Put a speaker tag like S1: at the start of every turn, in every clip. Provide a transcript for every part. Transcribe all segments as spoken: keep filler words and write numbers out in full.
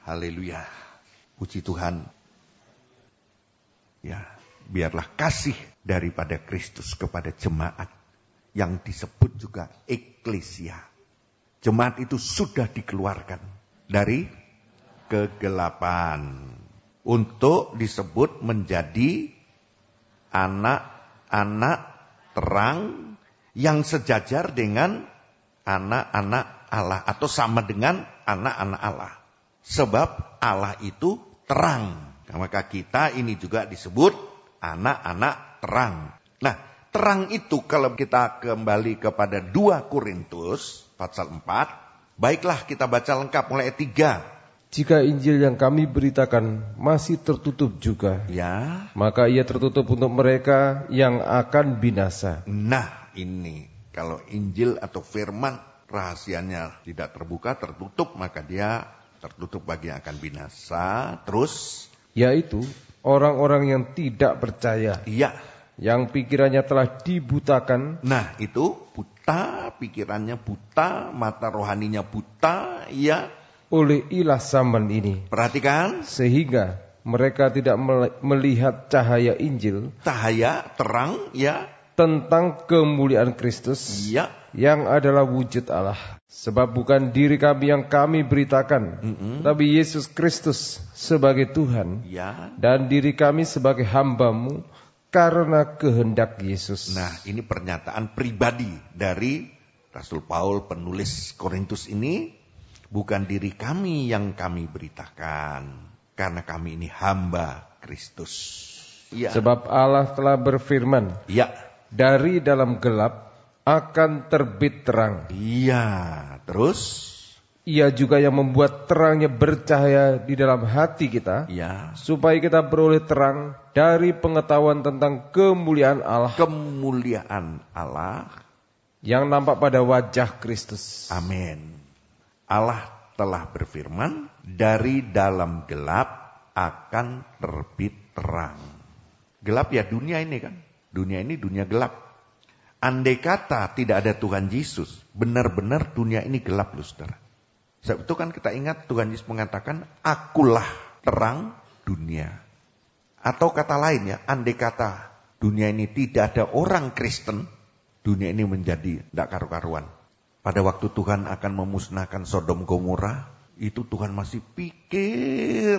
S1: Haleluya. Puji Tuhan. Ya, biarlah kasih daripada Kristus kepada jemaat yang disebut juga eklesia. Jemaat itu sudah dikeluarkan dari kegelapan untuk disebut menjadi anak-anak terang yang sejajar dengan anak-anak Allah atau sama dengan anak-anak Allah. Sebab Allah itu terang. Maka kita ini juga disebut anak-anak terang. Nah, terang itu kalau kita kembali kepada dua Korintus pasal empat, baiklah kita baca lengkap mulai ayat tiga.
S2: Jika Injil yang kami beritakan masih tertutup juga,
S1: ya,
S2: maka ia tertutup untuk mereka yang akan binasa.
S1: Nah, ini kalau Injil atau firman rahasianya tidak terbuka, tertutup, maka dia tertutup bagi yang akan binasa. Terus,
S2: yaitu orang-orang yang tidak percaya.
S1: Iya.
S2: Yang pikirannya telah dibutakan.
S1: Nah, itu buta, pikirannya buta, mata rohaninya buta, ya.
S2: Oleh ilah zaman ini.
S1: Perhatikan.
S2: Sehingga mereka tidak melihat cahaya Injil.
S1: Cahaya, terang, ya.
S2: Tentang kemuliaan Kristus.
S1: Iya.
S2: Yang adalah wujud Allah. Sebab bukan diri kami yang kami beritakan, mm-hmm. tapi Yesus Kristus sebagai Tuhan,
S1: ya.
S2: Dan diri kami sebagai hamba-Mu karena kehendak Yesus.
S1: Nah, ini pernyataan pribadi dari Rasul Paul penulis Korintus ini. Bukan diri kami yang kami beritakan, karena kami ini hamba Kristus. Ya.
S2: Sebab Allah telah berfirman,
S1: ya.
S2: Dari dalam gelap akan terbit terang.
S1: Iya, terus?
S2: Ia juga yang membuat terangnya bercahaya di dalam hati kita.
S1: Iya.
S2: Supaya kita beroleh terang dari pengetahuan tentang kemuliaan Allah.
S1: Kemuliaan Allah.
S2: Yang nampak pada wajah Kristus.
S1: Amin. Allah telah berfirman, dari dalam gelap akan terbit terang. Gelap ya dunia ini kan. Dunia ini dunia gelap. Andai kata tidak ada Tuhan Yesus, benar-benar dunia ini gelap loh saudara. Sebab itu kan kita ingat Tuhan Yesus mengatakan, akulah terang dunia. Atau kata lain ya, andai kata dunia ini tidak ada orang Kristen, dunia ini menjadi tidak karu-karuan. Pada waktu Tuhan akan memusnahkan Sodom Gomora, itu Tuhan masih pikir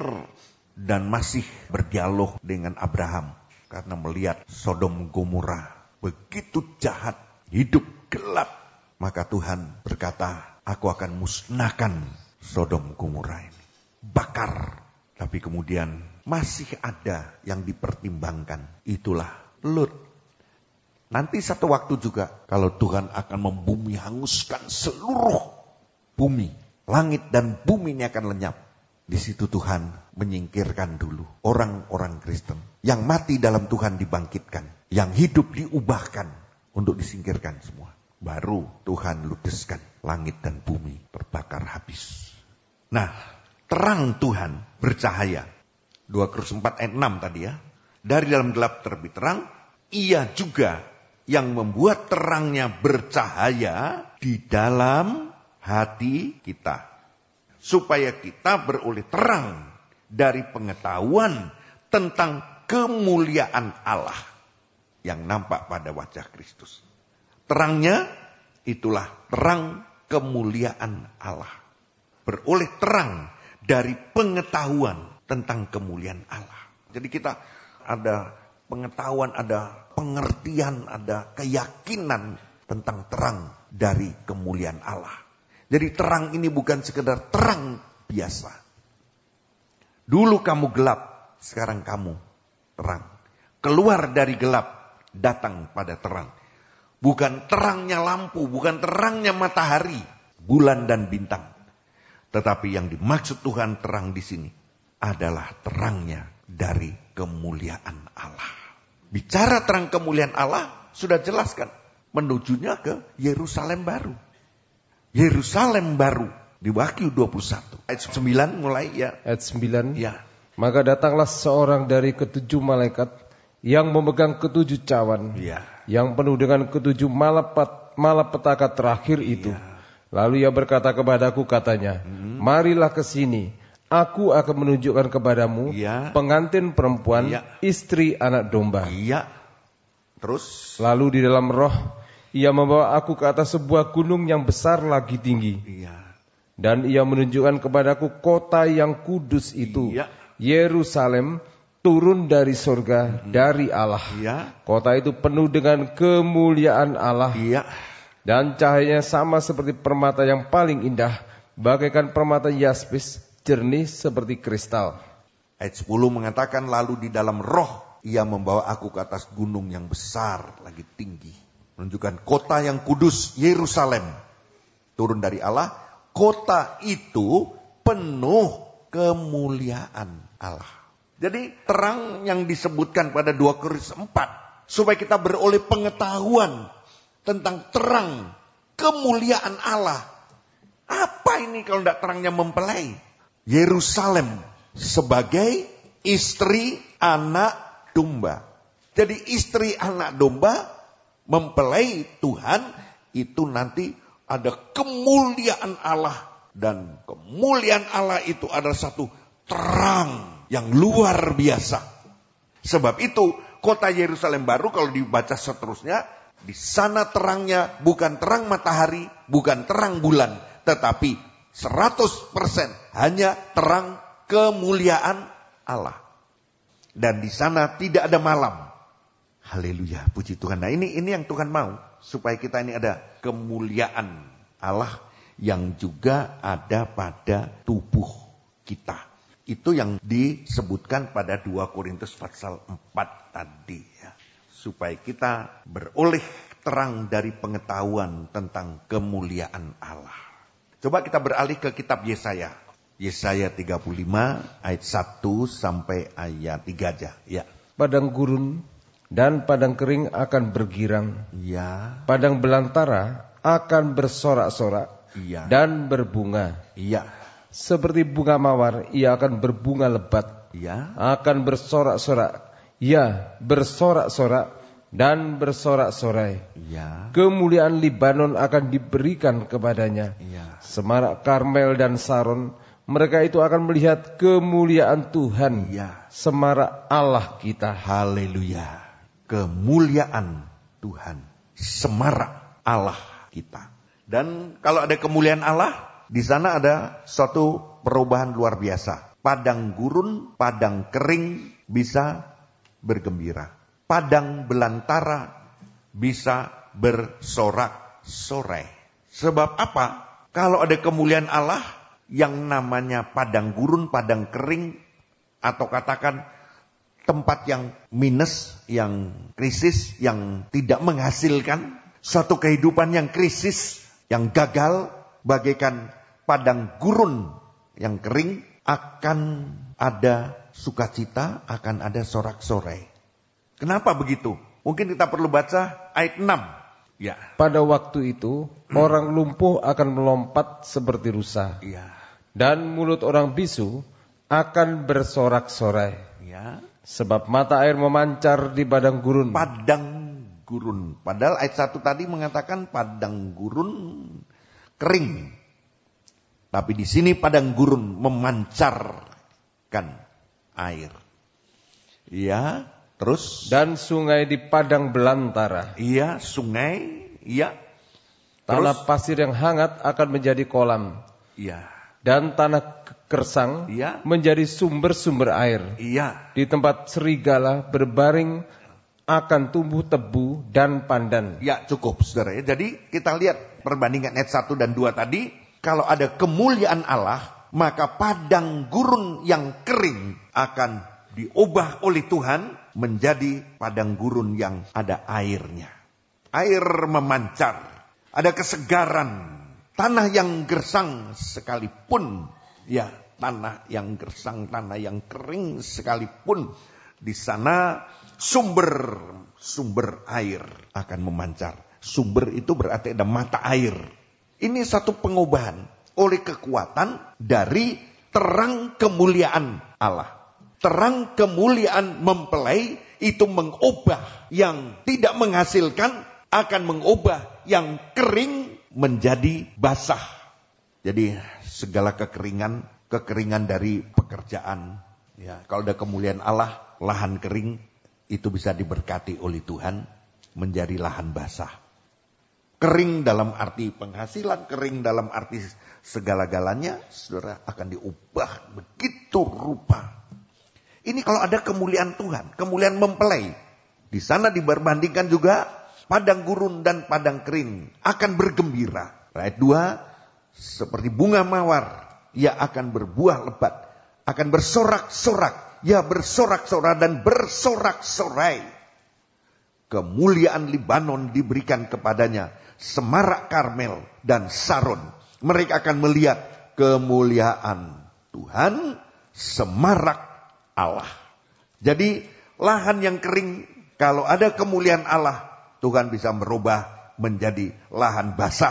S1: dan masih berdialog dengan Abraham. Karena melihat Sodom Gomora begitu jahat, hidup gelap. Maka Tuhan berkata, aku akan musnahkan Sodom Gomora ini. Bakar. Tapi kemudian masih ada yang dipertimbangkan. Itulah Lut. Nanti satu waktu juga kalau Tuhan akan membumi hanguskan seluruh bumi. Langit dan bumi ini akan lenyap. Di situ Tuhan menyingkirkan dulu orang-orang Kristen. Yang mati dalam Tuhan dibangkitkan. Yang hidup diubahkan untuk disingkirkan semua. Baru Tuhan ludeskan langit dan bumi terbakar habis. Nah, terang Tuhan bercahaya. dua Korintus empat ayat enam tadi ya. Dari dalam gelap terbit terang. Ia juga yang membuat terangnya bercahaya di dalam hati kita. Supaya kita beroleh terang dari pengetahuan tentang kemuliaan Allah yang nampak pada wajah Kristus. Terangnya itulah terang kemuliaan Allah. Beroleh terang dari pengetahuan tentang kemuliaan Allah. Jadi kita ada pengetahuan, ada pengertian, ada keyakinan tentang terang dari kemuliaan Allah. Jadi terang ini bukan sekedar terang biasa. Dulu kamu gelap, sekarang kamu terang. Keluar dari gelap, datang pada terang. Bukan terangnya lampu, bukan terangnya matahari, bulan dan bintang. Tetapi yang dimaksud Tuhan terang di sini adalah terangnya dari kemuliaan Allah. Bicara terang kemuliaan Allah, sudah jelaskan. Menujunya ke Yerusalem baru. Yerusalem baru di Wahyu dua puluh satu ayat sembilan mulai ya.
S2: Ayat sembilan.
S1: Ya.
S2: Maka datanglah seorang dari ketujuh malaikat yang memegang ketujuh cawan,
S1: ya.
S2: yang penuh dengan ketujuh malapet, malapetaka terakhir itu.
S1: Ya.
S2: Lalu ia berkata kepadaku katanya, hmm. marilah ke sini, Aku akan menunjukkan kepadamu
S1: ya,
S2: pengantin perempuan,
S1: ya,
S2: istri anak domba.
S1: Iya. Terus?
S2: Lalu di dalam roh, ia membawa aku ke atas sebuah gunung yang besar lagi tinggi.
S1: Iya.
S2: Dan ia menunjukkan kepadaku kota yang kudus itu,
S1: iya,
S2: Yerusalem, turun dari surga, hmm. dari Allah.
S1: Iya.
S2: Kota itu penuh dengan kemuliaan Allah.
S1: Iya.
S2: Dan cahayanya sama seperti permata yang paling indah, bagaikan permata yaspis, jernih seperti kristal.
S1: Ayat sepuluh mengatakan, lalu di dalam roh ia membawa aku ke atas gunung yang besar lagi tinggi, menunjukkan kota yang kudus, Yerusalem, turun dari Allah. Kota itu penuh kemuliaan Allah. Jadi terang yang disebutkan pada dua Korintus empat, supaya kita beroleh pengetahuan tentang terang kemuliaan Allah. Apa ini kalau tidak terangnya mempelai? Yerusalem sebagai istri anak domba. Jadi istri anak domba mempelai Tuhan itu nanti ada kemuliaan Allah. Dan kemuliaan Allah itu adalah satu terang yang luar biasa. Sebab itu kota Yerusalem baru kalau dibaca seterusnya, di sana terangnya bukan terang matahari, bukan terang bulan, tetapi seratus persen hanya terang kemuliaan Allah. Dan di sana tidak ada malam. Haleluya, puji Tuhan. Nah ini ini yang Tuhan mau, supaya kita ini ada kemuliaan Allah yang juga ada pada tubuh kita. Itu yang disebutkan pada dua Korintus pasal empat tadi ya. Supaya kita beroleh terang dari pengetahuan tentang kemuliaan Allah. Coba kita beralih ke kitab Yesaya. Yesaya tiga puluh lima ayat satu sampai ayat tiga aja. Ya.
S2: Padang gurun dan padang kering akan bergirang.
S1: Ya.
S2: Padang belantara akan bersorak-sorak.
S1: Ya.
S2: Dan berbunga.
S1: Ya.
S2: Seperti bunga mawar, ia akan berbunga lebat.
S1: Ya.
S2: Akan bersorak-sorak. Ya, bersorak-sorak dan bersorak-sorai.
S1: Ya.
S2: Kemuliaan Libanon akan diberikan kepadanya.
S1: Ya.
S2: Semarak Karmel dan Saron, mereka itu akan melihat kemuliaan Tuhan.
S1: Ya.
S2: Semarak Allah kita.
S1: Haleluya. Kemuliaan Tuhan. Semarak Allah kita. Dan kalau ada kemuliaan Allah, di sana ada suatu perubahan luar biasa. Padang gurun, padang kering bisa bergembira. Padang belantara bisa bersorak-sorai. Sebab apa? Kalau ada kemuliaan Allah yang namanya padang gurun, padang kering, atau katakan tempat yang minus, yang krisis, yang tidak menghasilkan, suatu kehidupan yang krisis, yang gagal, bagaikan padang gurun yang kering, akan ada sukacita, akan ada sorak-sorai. Kenapa begitu? Mungkin kita perlu baca ayat enam. Ya.
S2: Pada waktu itu, hmm. orang lumpuh akan melompat seperti rusa.
S1: Ya.
S2: Dan mulut orang bisu akan bersorak-sorai.
S1: Ya.
S2: Sebab mata air memancar di padang gurun.
S1: Padang gurun. Padahal ayat satu tadi mengatakan padang gurun kering. Tapi di sini padang gurun memancarkan air. Ya. Terus?
S2: Dan sungai di padang belantara.
S1: Iya, sungai. Iya.
S2: Tanah
S1: Terus?
S2: pasir yang hangat akan menjadi kolam.
S1: Iya.
S2: Dan tanah kersang
S1: iya.
S2: menjadi sumber-sumber air.
S1: Iya.
S2: Di tempat serigala berbaring akan tumbuh tebu dan pandan.
S1: Ya, cukup saudara ya. Jadi kita lihat perbandingan ayat satu dan dua tadi. Kalau ada kemuliaan Allah, maka padang gurun yang kering akan diubah oleh Tuhan menjadi padang gurun yang ada airnya. Air memancar, ada kesegaran. Tanah yang gersang sekalipun, ya tanah yang gersang, tanah yang kering sekalipun, di sana sumber sumber air akan memancar. Sumber itu berarti ada mata air. Ini satu pengubahan oleh kekuatan dari terang kemuliaan Allah. Terang kemuliaan mempelai itu mengubah yang tidak menghasilkan, akan mengubah yang kering menjadi basah. Jadi segala kekeringan kekeringan dari pekerjaan. Ya, kalau ada kemuliaan Allah, lahan kering itu bisa diberkati oleh Tuhan menjadi lahan basah. Kering dalam arti penghasilan, kering dalam arti segala-galanya, saudara, akan diubah begitu rupa. Ini kalau ada kemuliaan Tuhan, kemuliaan mempelai. Di sana diperbandingkan juga padang gurun dan padang kering akan bergembira. Ayat dua, seperti bunga mawar, ia akan berbuah lebat, akan bersorak-sorak, ia bersorak-sorak dan bersorak-sorai. Kemuliaan Libanon diberikan kepadanya, semarak Karmel dan Saron. Mereka akan melihat kemuliaan Tuhan, semarak Allah. Jadi lahan yang kering, kalau ada kemuliaan Allah, Tuhan bisa merubah menjadi lahan basah.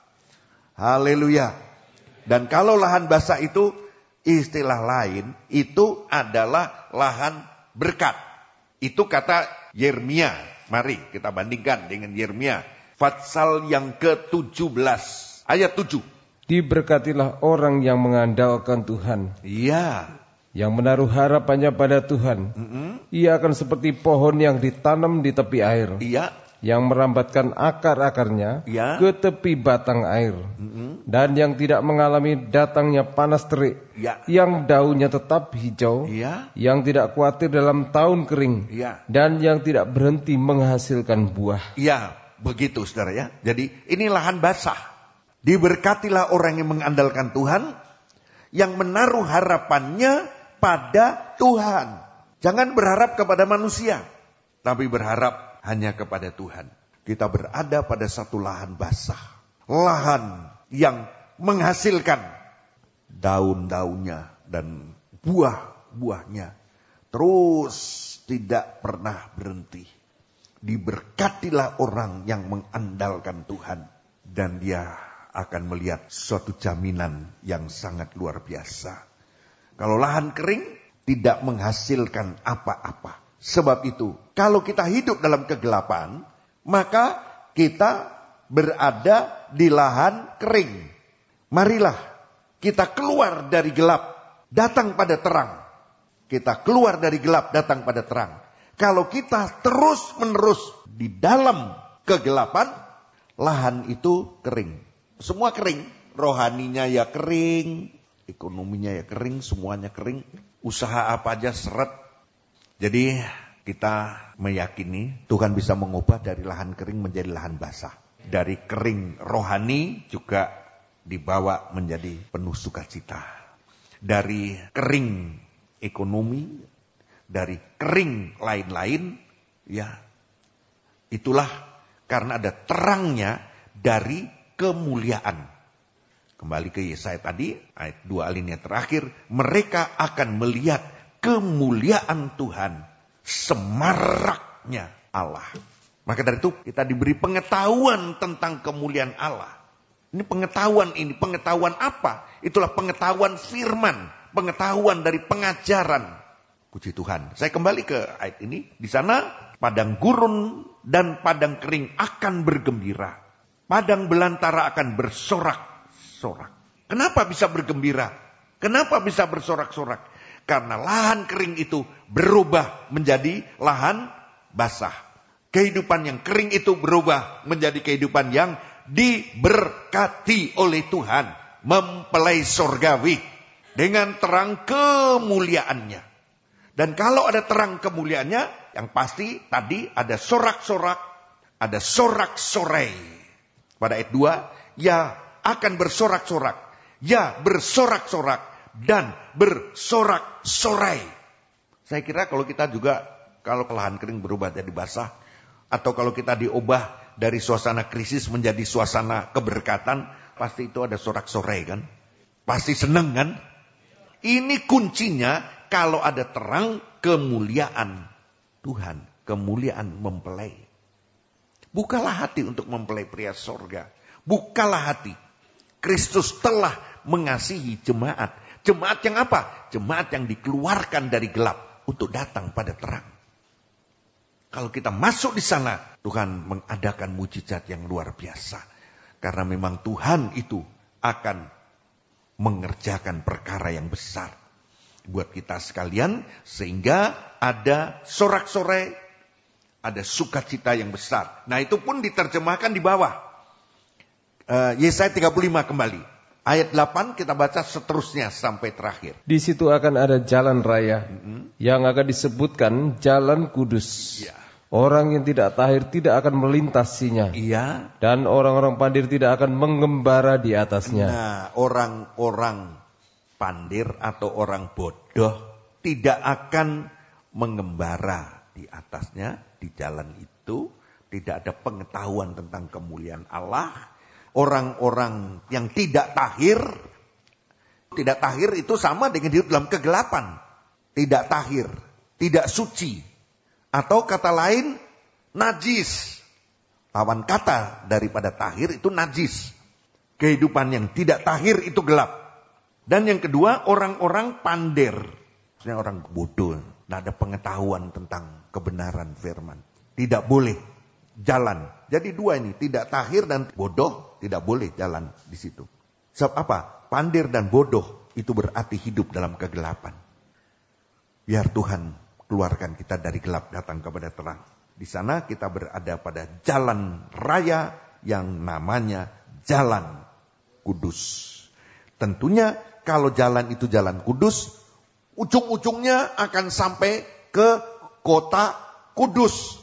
S1: Haleluya. Dan kalau lahan basah itu, istilah lain, itu adalah lahan berkat. Itu kata Yeremia. Mari kita bandingkan dengan Yeremia. Fatsal yang ke tujuh belas, ayat tujuh.
S2: Diberkatilah orang yang mengandalkan Tuhan.
S1: Iya.
S2: Yang menaruh harapannya pada Tuhan.
S1: Mm-hmm.
S2: Ia akan seperti pohon yang ditanam di tepi air.
S1: Iya.
S2: Yang merambatkan akar-akarnya
S1: ya.
S2: ke tepi batang air.
S1: Mm-hmm.
S2: Dan yang tidak mengalami datangnya panas terik.
S1: Ya.
S2: Yang daunnya tetap hijau.
S1: Ya.
S2: Yang tidak khawatir dalam tahun kering.
S1: Ya.
S2: Dan yang tidak berhenti menghasilkan buah.
S1: Ya, begitu saudara ya. Jadi ini lahan basah. Diberkatilah orang yang mengandalkan Tuhan, yang menaruh harapannya pada Tuhan. Jangan berharap kepada manusia, tapi berharap hanya kepada Tuhan. Kita berada pada satu lahan basah. Lahan yang menghasilkan daun-daunnya dan buah-buahnya. Terus tidak pernah berhenti. Diberkatilah orang yang mengandalkan Tuhan. Dan dia akan melihat suatu jaminan yang sangat luar biasa. Kalau lahan kering tidak menghasilkan apa-apa. Sebab itu, kalau kita hidup dalam kegelapan, maka kita berada di lahan kering. Marilah kita keluar dari gelap, datang pada terang. Kita keluar dari gelap, datang pada terang. Kalau kita terus-menerus di dalam kegelapan, lahan itu kering. Semua kering. Rohaninya ya kering, ekonominya ya kering, semuanya kering. Usaha apa aja seret. Jadi kita meyakini Tuhan bisa mengubah dari lahan kering menjadi lahan basah. Dari kering rohani juga dibawa menjadi penuh sukacita. Dari kering ekonomi, dari kering lain-lain, ya itulah karena ada terangnya dari kemuliaan. Kembali ke Yesaya tadi, ayat dua alinea terakhir, mereka akan melihat kemuliaan Tuhan, semaraknya Allah. Maka dari itu kita diberi pengetahuan tentang kemuliaan Allah. Ini pengetahuan ini, pengetahuan apa? Itulah pengetahuan firman, pengetahuan dari pengajaran. Puji Tuhan. Saya kembali ke ayat ini. Di sana padang gurun dan padang kering akan bergembira. Padang belantara akan bersorak-sorak. Kenapa bisa bergembira? Kenapa bisa bersorak-sorak? Karena lahan kering itu berubah menjadi lahan basah. Kehidupan yang kering itu berubah menjadi kehidupan yang diberkati oleh Tuhan. Mempelai sorgawi dengan terang kemuliaannya. Dan kalau ada terang kemuliaannya, yang pasti tadi ada sorak-sorak, ada sorak-sorai. Pada ayat dua, ya akan bersorak-sorak, ya bersorak-sorak, dan bersorak-sorai. Saya kira kalau kita juga, kalau lahan kering berubah jadi basah, atau kalau kita diubah dari suasana krisis menjadi suasana keberkatan, pasti itu ada sorak-sorai kan? Pasti seneng kan? Ini kuncinya kalau ada terang kemuliaan Tuhan, kemuliaan mempelai. Bukalah hati untuk mempelai pria sorga. Bukalah hati. Kristus telah mengasihi jemaat. Jemaat yang apa? Jemaat yang dikeluarkan dari gelap untuk datang pada terang. Kalau kita masuk di sana, Tuhan mengadakan mujizat yang luar biasa. Karena memang Tuhan itu akan mengerjakan perkara yang besar buat kita sekalian, sehingga ada sorak-sorai, ada sukacita yang besar. Nah, itu pun diterjemahkan di bawah. Uh, Yesaya tiga puluh lima kembali. Ayat delapan kita baca seterusnya sampai terakhir.
S2: Di situ akan ada jalan raya mm-hmm. yang akan disebutkan jalan kudus.
S1: Ya.
S2: Orang yang tidak tahir tidak akan melintasinya.
S1: Iya.
S2: Dan orang-orang pandir tidak akan mengembara di atasnya.
S1: Nah, orang-orang pandir atau orang bodoh tidak akan mengembara di atasnya, di jalan itu. Tidak ada pengetahuan tentang kemuliaan Allah. Orang-orang yang tidak tahir, tidak tahir itu sama dengan hidup dalam kegelapan. Tidak tahir, tidak suci. Atau kata lain, najis. Lawan kata daripada tahir itu najis. Kehidupan yang tidak tahir itu gelap. Dan yang kedua, orang-orang pandir. Maksudnya orang bodoh. Tidak ada pengetahuan tentang kebenaran firman. Tidak boleh jalan. Jadi dua ini, tidak tahir dan bodoh, tidak boleh jalan di situ. Sebab apa? Pandir dan bodoh itu berarti hidup dalam kegelapan. Biar Tuhan keluarkan kita dari gelap datang kepada terang. Di sana kita berada pada jalan raya yang namanya jalan kudus. Tentunya kalau jalan itu jalan kudus, ujung-ujungnya akan sampai ke kota kudus.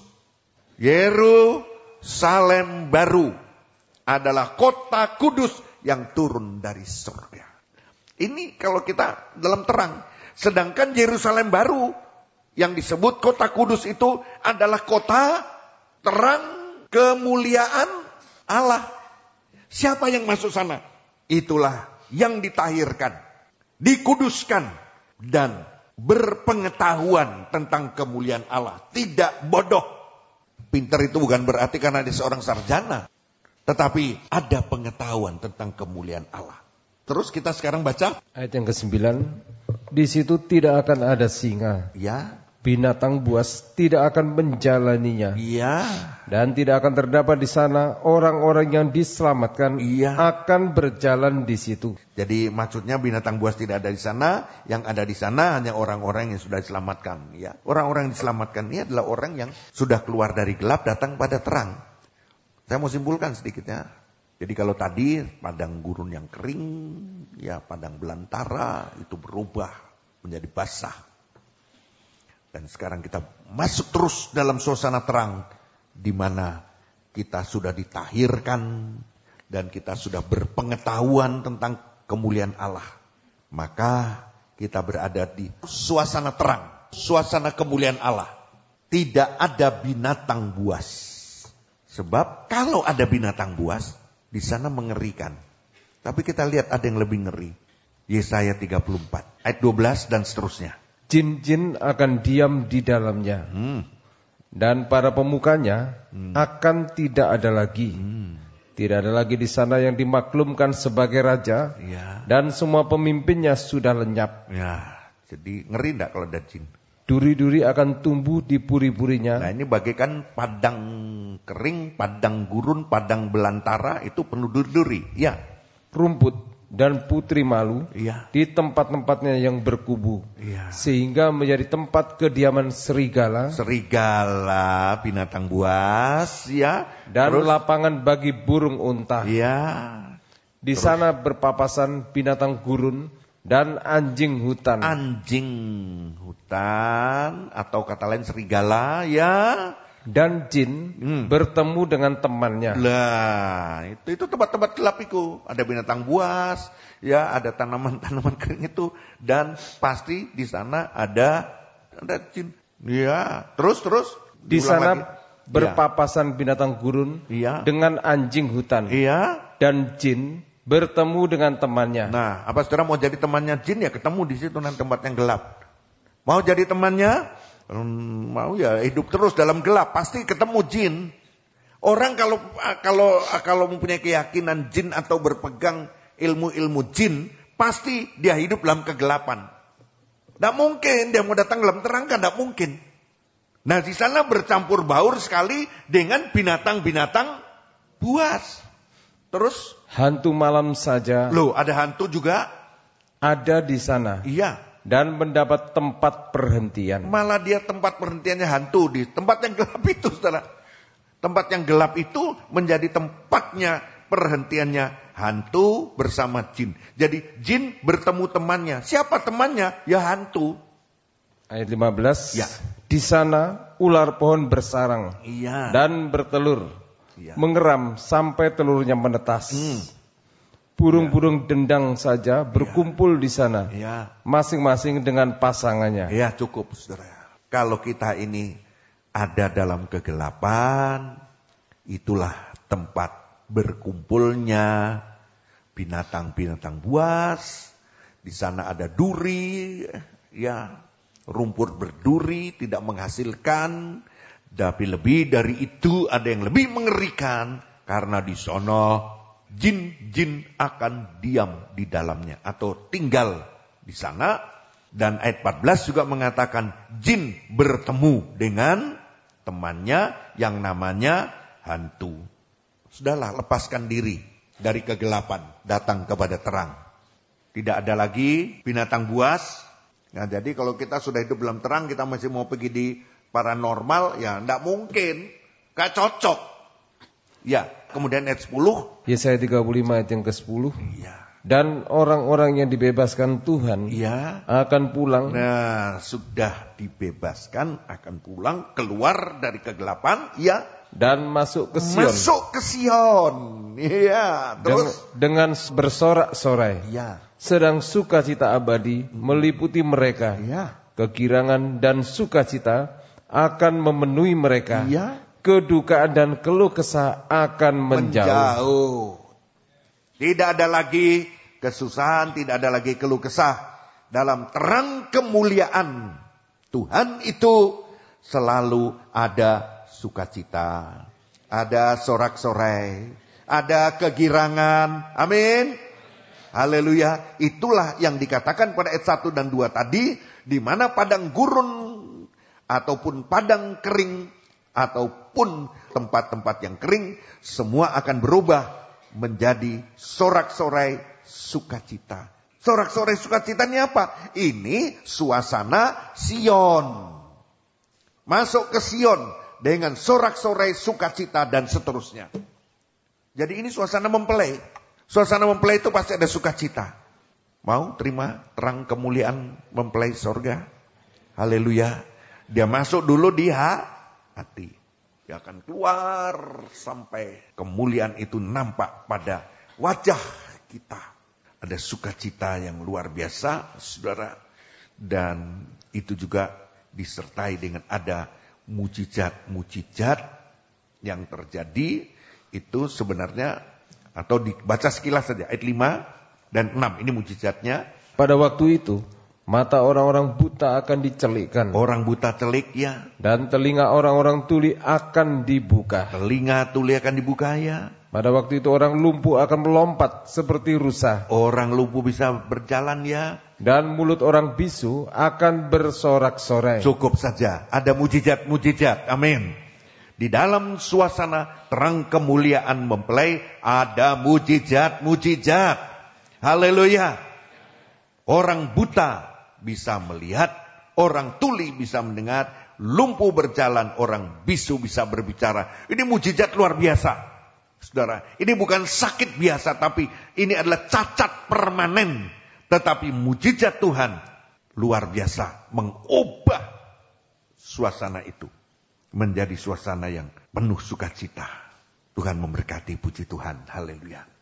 S1: Yerusalem baru adalah kota kudus yang turun dari surga. Ini kalau kita dalam terang. Sedangkan Yerusalem baru yang disebut kota kudus itu adalah kota terang kemuliaan Allah. Siapa yang masuk sana? Itulah yang ditahirkan, dikuduskan, dan berpengetahuan tentang kemuliaan Allah. Tidak bodoh. Pintar itu bukan berarti karena dia seorang sarjana. Tetapi ada pengetahuan tentang kemuliaan Allah. Terus kita sekarang baca.
S2: Ayat yang kesembilan. Di situ tidak akan ada singa.
S1: Ya.
S2: Binatang buas tidak akan menjalaninya.
S1: Iya.
S2: Dan tidak akan terdapat di sana orang-orang yang diselamatkan.
S1: Iya.
S2: Akan berjalan di situ.
S1: Jadi maksudnya binatang buas tidak ada di sana. Yang ada di sana hanya orang-orang yang sudah diselamatkan. Ya. Orang-orang yang diselamatkan ini adalah orang yang sudah keluar dari gelap datang pada terang. Saya mau simpulkan sedikit ya. Jadi kalau tadi padang gurun yang kering, ya padang belantara itu berubah menjadi basah. Dan sekarang kita masuk terus dalam suasana terang, di mana kita sudah ditahirkan dan kita sudah berpengetahuan tentang kemuliaan Allah. Maka kita berada di suasana terang, suasana kemuliaan Allah. Tidak ada binatang buas. Sebab kalau ada binatang buas, di sana mengerikan. Tapi kita lihat ada yang lebih ngeri. Yesaya tiga puluh empat, ayat dua belas dan seterusnya.
S2: Jin-jin akan diam di dalamnya.
S1: Hmm.
S2: Dan para pemukanya hmm. akan tidak ada lagi.
S1: Hmm.
S2: Tidak ada lagi di sana yang dimaklumkan sebagai raja.
S1: Ya.
S2: Dan semua pemimpinnya sudah lenyap.
S1: Ya. Jadi ngeri enggak kalau ada jin?
S2: Duri-duri akan tumbuh di puri-purinya.
S1: Nah ini bagaikan padang kering, padang gurun, padang belantara itu penuh duri-duri. Ya.
S2: Rumput dan putri malu
S1: ya.
S2: Di tempat-tempatnya yang berkubu.
S1: Ya.
S2: Sehingga menjadi tempat kediaman serigala.
S1: Serigala, binatang buas. Ya.
S2: Dan
S1: Terus,
S2: lapangan bagi burung unta.
S1: Ya.
S2: Di
S1: Terus,
S2: sana berpapasan binatang gurun dan anjing hutan.
S1: Anjing hutan atau kata lain serigala ya.
S2: Dan jin hmm. bertemu dengan temannya.
S1: Lah, itu itu tempat-tempat gelap itu. Ada binatang buas, ya, ada tanaman-tanaman kering itu, dan pasti di sana ada ada jin. Ya, terus terus
S2: di sana
S1: lagi.
S2: Berpapasan ya. Binatang gurun
S1: ya.
S2: Dengan anjing hutan.
S1: Iya.
S2: Dan jin bertemu dengan temannya.
S1: Nah, apa saudara mau jadi temannya jin ya ketemu di situ nanti tempat yang gelap. Mau jadi temannya? Hmm, mau ya hidup terus dalam gelap pasti ketemu jin. Orang kalau kalau kalau mempunyai keyakinan jin atau berpegang ilmu-ilmu jin, pasti dia hidup dalam kegelapan. Tidak mungkin dia mau datang dalam terang kan tidak mungkin. Nah di sana bercampur baur sekali dengan binatang-binatang buas. Terus
S2: hantu malam saja.
S1: Loh ada hantu juga?
S2: ada di sana.
S1: Iya.
S2: Dan mendapat tempat perhentian.
S1: Malah dia tempat perhentiannya hantu di tempat yang gelap itu, saudara. Tempat yang gelap itu menjadi tempatnya perhentiannya hantu bersama jin. Jadi jin bertemu temannya. Siapa temannya? Ya hantu.
S2: Ayat lima belas.
S1: Ya.
S2: Di sana ular pohon bersarang.
S1: Iya.
S2: Dan bertelur.
S1: Iya.
S2: Mengeram sampai telurnya menetas.
S1: Hmm.
S2: Burung-burung dendang saja berkumpul di sana.
S1: Iya.
S2: Masing-masing dengan pasangannya.
S1: Ya cukup, saudara. Kalau kita ini ada dalam kegelapan, itulah tempat berkumpulnya binatang-binatang buas. Di sana ada duri, ya. Rumput berduri tidak menghasilkan, tapi lebih dari itu ada yang lebih mengerikan karena di sana jin-jin akan diam di dalamnya atau tinggal di sana. Dan ayat empat belas juga mengatakan jin bertemu dengan temannya yang namanya hantu. Sudahlah, lepaskan diri dari kegelapan, datang kepada terang. Tidak ada lagi binatang buas. Nah, jadi kalau kita sudah hidup dalam terang, kita masih mau pergi di paranormal, ya enggak mungkin. Gak cocok. Ya, kemudian ayat sepuluh.
S2: Yesaya tiga puluh lima ayat yang ke sepuluh.
S1: Iya.
S2: Dan orang-orang yang dibebaskan Tuhan
S1: Iya.
S2: akan pulang.
S1: Nah, sudah dibebaskan akan pulang, keluar dari kegelapan, ya.
S2: Dan masuk ke Sion.
S1: Masuk ke Sion. Iya, terus.
S2: Dengan, dengan bersorak-sorai.
S1: Iya.
S2: Sedang sukacita abadi meliputi mereka.
S1: Iya.
S2: Kegirangan dan sukacita akan memenuhi mereka.
S1: Iya.
S2: Kedukaan dan keluh kesah akan menjauh.
S1: Menjauh. Tidak ada lagi kesusahan, tidak ada lagi keluh kesah. Dalam terang kemuliaan Tuhan itu selalu ada sukacita. Ada sorak-sorai. Ada kegirangan. Amin. Haleluya. Itulah yang dikatakan pada ayat satu dan dua tadi. Di mana padang gurun ataupun padang kering ataupun tempat-tempat yang kering, semua akan berubah menjadi sorak-sorai sukacita. Sorak-sorai sukacita ini apa? Ini suasana Sion. Masuk ke Sion dengan sorak-sorai sukacita dan seterusnya. Jadi ini suasana mempelai. Suasana mempelai itu pasti ada sukacita. Mau terima terang kemuliaan mempelai sorga? Haleluya. Dia masuk dulu di hati. Dia akan keluar sampai kemuliaan itu nampak pada wajah kita. Ada sukacita yang luar biasa, saudara. Dan itu juga disertai dengan ada mujizat-mujizat yang terjadi. Itu sebenarnya, atau dibaca sekilas saja, ayat lima dan enam, ini mujizatnya.
S2: Pada waktu itu, mata orang-orang buta akan dicelikkan.
S1: Orang buta celik, ya.
S2: Dan telinga orang-orang tuli akan dibuka.
S1: Telinga tuli akan dibuka, ya.
S2: Pada waktu itu orang lumpuh akan melompat seperti rusa.
S1: Orang lumpuh bisa berjalan, ya.
S2: Dan mulut orang bisu akan bersorak-sorai.
S1: Cukup saja, ada mujizat-mujizat, amin. Di dalam suasana terang kemuliaan mempelai ada mujizat-mujizat. Haleluya. Orang buta bisa melihat, orang tuli bisa mendengar, lumpuh berjalan, orang bisu bisa berbicara. Ini mujizat luar biasa. Saudara, ini bukan sakit biasa, tapi ini adalah cacat permanen. Tetapi mujizat Tuhan luar biasa, mengubah suasana itu menjadi suasana yang penuh sukacita. Tuhan memberkati, puji Tuhan. Haleluya.